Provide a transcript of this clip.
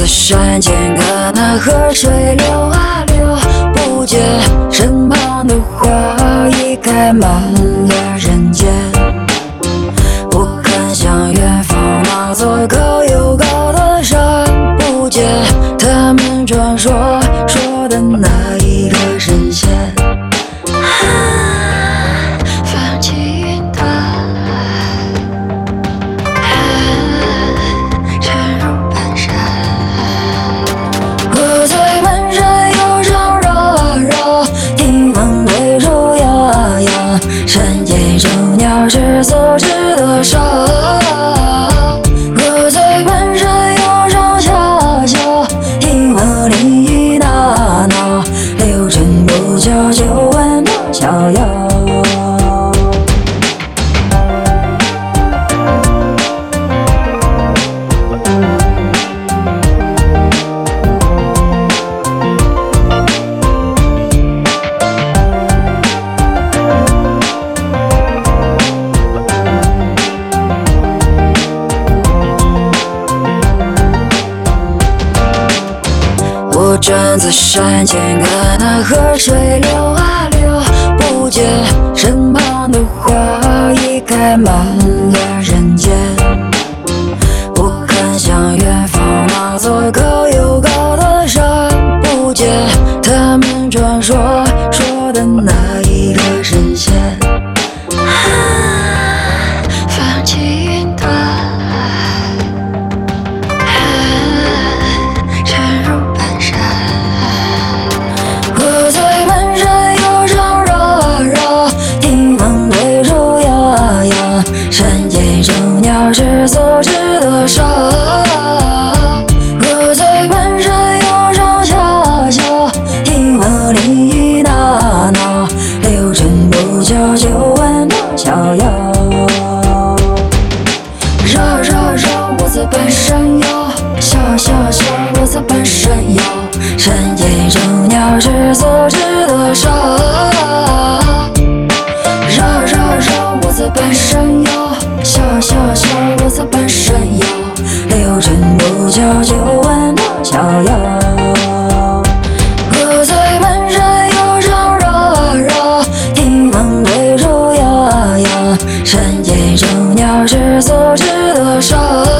在山间看那河水流啊流，不觉身旁的花已开满了人间。我看向远方那座高又高的山，不觉他们传说的那一个神仙。泛起云端，沉入半山。我在半山腰上绕绕，听风吹树摇摇，山间众鸟是所知的少。我在半山腰上悄悄，听风林雨闹闹，流尘不久就闻到逍遥。我站在山间看那河水流啊流，不觉身旁的花已开满了人间。我看向远方那座高又高的山，不觉他们传说的那一个神仙。泛起云端，沉入半山。我在半山腰上绕绕，听风吹树摇摇，山间众鸟是所知的少。我在半山腰上悄悄，听风林雨闹闹，流尘不久就闻到逍遥。绕绕绕，我在半山腰，笑笑笑，我在半山腰，山间众鸟是所知的少。绕绕绕，我在半山腰，笑笑笑，我在半山腰，流尘不久就闻到逍遥。我在半山腰上绕绕，听风吹树摇摇，山间众鸟是所知的少。